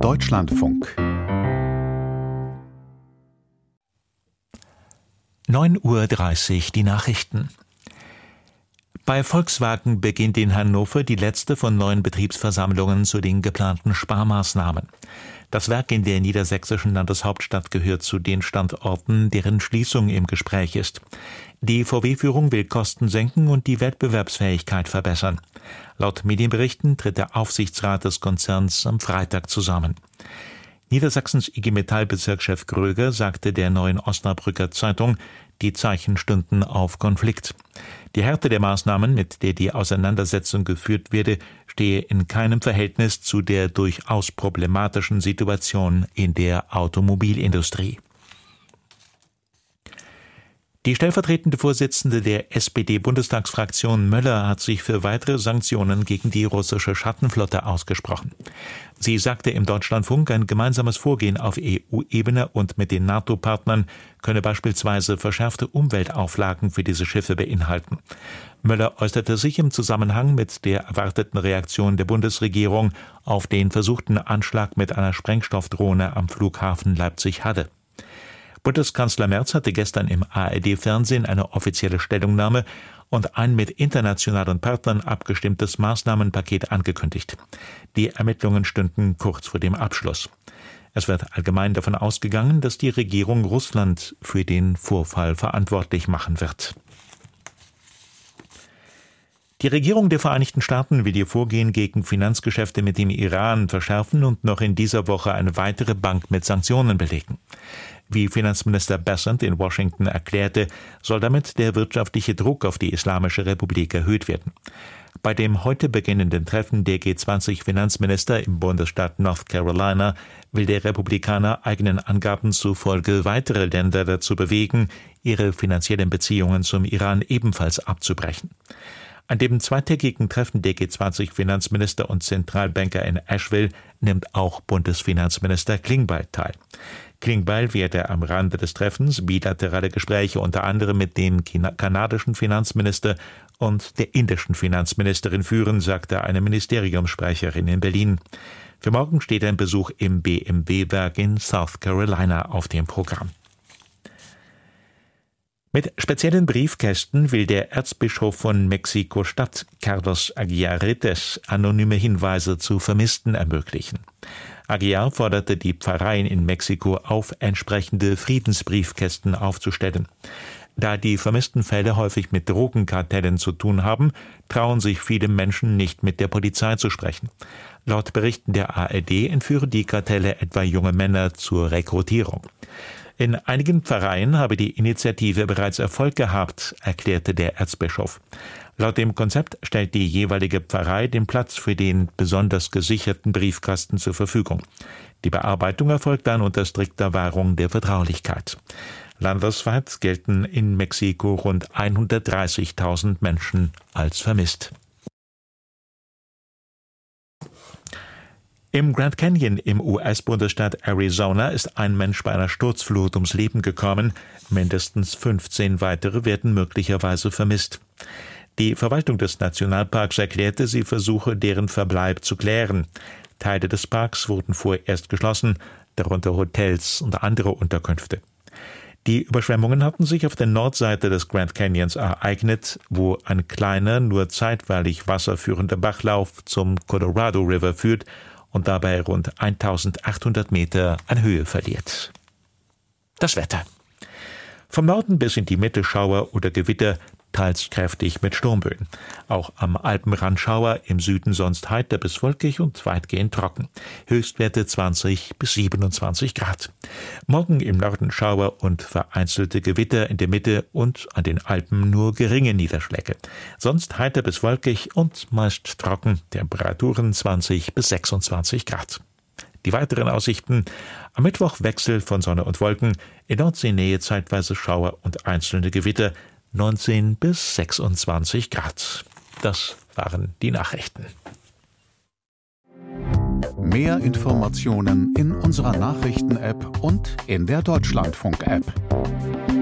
Deutschlandfunk 9:30 Uhr die Nachrichten. Bei Volkswagen beginnt in Hannover die letzte von 9 Betriebsversammlungen zu den geplanten Sparmaßnahmen. Das Werk in der niedersächsischen Landeshauptstadt gehört zu den Standorten, deren Schließung im Gespräch ist. Die VW-Führung will Kosten senken und die Wettbewerbsfähigkeit verbessern. Laut Medienberichten tritt der Aufsichtsrat des Konzerns am Freitag zusammen. Niedersachsens IG Metall-Bezirkschef Gröger sagte der Neuen Osnabrücker Zeitung, die Zeichen stünden auf Konflikt. Die Härte der Maßnahmen, mit der die Auseinandersetzung geführt werde, stehe in keinem Verhältnis zu der durchaus problematischen Situation in der Automobilindustrie. Die stellvertretende Vorsitzende der SPD-Bundestagsfraktion Möller hat sich für weitere Sanktionen gegen die russische Schattenflotte ausgesprochen. Sie sagte im Deutschlandfunk, ein gemeinsames Vorgehen auf EU-Ebene und mit den NATO-Partnern könne beispielsweise verschärfte Umweltauflagen für diese Schiffe beinhalten. Möller äußerte sich im Zusammenhang mit der erwarteten Reaktion der Bundesregierung auf den versuchten Anschlag mit einer Sprengstoffdrohne am Flughafen Leipzig-Halle. Bundeskanzler Merz hatte gestern im ARD-Fernsehen eine offizielle Stellungnahme und ein mit internationalen Partnern abgestimmtes Maßnahmenpaket angekündigt. Die Ermittlungen stünden kurz vor dem Abschluss. Es wird allgemein davon ausgegangen, dass die Regierung Russland für den Vorfall verantwortlich machen wird. Die Regierung der Vereinigten Staaten will ihr Vorgehen gegen Finanzgeschäfte mit dem Iran verschärfen und noch in dieser Woche eine weitere Bank mit Sanktionen belegen. Wie Finanzminister Bessent in Washington erklärte, soll damit der wirtschaftliche Druck auf die Islamische Republik erhöht werden. Bei dem heute beginnenden Treffen der G20-Finanzminister im Bundesstaat North Carolina will der Republikaner eigenen Angaben zufolge weitere Länder dazu bewegen, ihre finanziellen Beziehungen zum Iran ebenfalls abzubrechen. An dem zweitägigen Treffen der G20-Finanzminister und Zentralbanker in Asheville nimmt auch Bundesfinanzminister Klingbeil teil. Klingbeil werde am Rande des Treffens bilaterale Gespräche unter anderem mit dem kanadischen Finanzminister und der indischen Finanzministerin führen, sagte eine Ministeriumssprecherin in Berlin. Für morgen steht ein Besuch im BMW-Werk in South Carolina auf dem Programm. Mit speziellen Briefkästen will der Erzbischof von Mexiko-Stadt, Carlos Aguiar-Retes, anonyme Hinweise zu Vermissten ermöglichen. Aguiar forderte die Pfarreien in Mexiko auf, entsprechende Friedensbriefkästen aufzustellen. Da die vermissten Fälle häufig mit Drogenkartellen zu tun haben, trauen sich viele Menschen nicht, mit der Polizei zu sprechen. Laut Berichten der ARD entführen die Kartelle etwa junge Männer zur Rekrutierung. In einigen Pfarreien habe die Initiative bereits Erfolg gehabt, erklärte der Erzbischof. Laut dem Konzept stellt die jeweilige Pfarrei den Platz für den besonders gesicherten Briefkasten zur Verfügung. Die Bearbeitung erfolgt dann unter strikter Wahrung der Vertraulichkeit. Landesweit gelten in Mexiko rund 130.000 Menschen als vermisst. Im Grand Canyon im US-Bundesstaat Arizona ist ein Mensch bei einer Sturzflut ums Leben gekommen. Mindestens 15 weitere werden möglicherweise vermisst. Die Verwaltung des Nationalparks erklärte, sie versuche, deren Verbleib zu klären. Teile des Parks wurden vorerst geschlossen, darunter Hotels und andere Unterkünfte. Die Überschwemmungen hatten sich auf der Nordseite des Grand Canyons ereignet, wo ein kleiner, nur zeitweilig wasserführender Bachlauf zum Colorado River führt und dabei rund 1800 Meter an Höhe verliert. Das Wetter. Vom Norden bis in die Mitte Schauer oder Gewitter, teils kräftig mit Sturmböen. Auch am Alpenrand Schauer, im Süden sonst heiter bis wolkig und weitgehend trocken. Höchstwerte 20 bis 27 Grad. Morgen im Norden Schauer und vereinzelte Gewitter, in der Mitte und an den Alpen nur geringe Niederschläge. Sonst heiter bis wolkig und meist trocken. Temperaturen 20 bis 26 Grad. Die weiteren Aussichten: am Mittwoch Wechsel von Sonne und Wolken, in Nordseenähe zeitweise Schauer und einzelne Gewitter, 19 bis 26 Grad. Das waren die Nachrichten. Mehr Informationen in unserer Nachrichten-App und in der Deutschlandfunk-App.